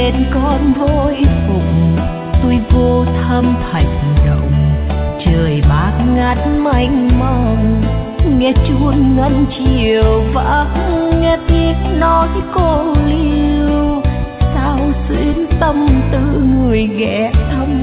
bên con vội phục, tôi vô thăm thành động. Trời bát ngát mênh mông, nghe chuông ngân chiều vắng, nghe tiếng nói cô liêu. Sao xuyên tâm tư người ghé thăm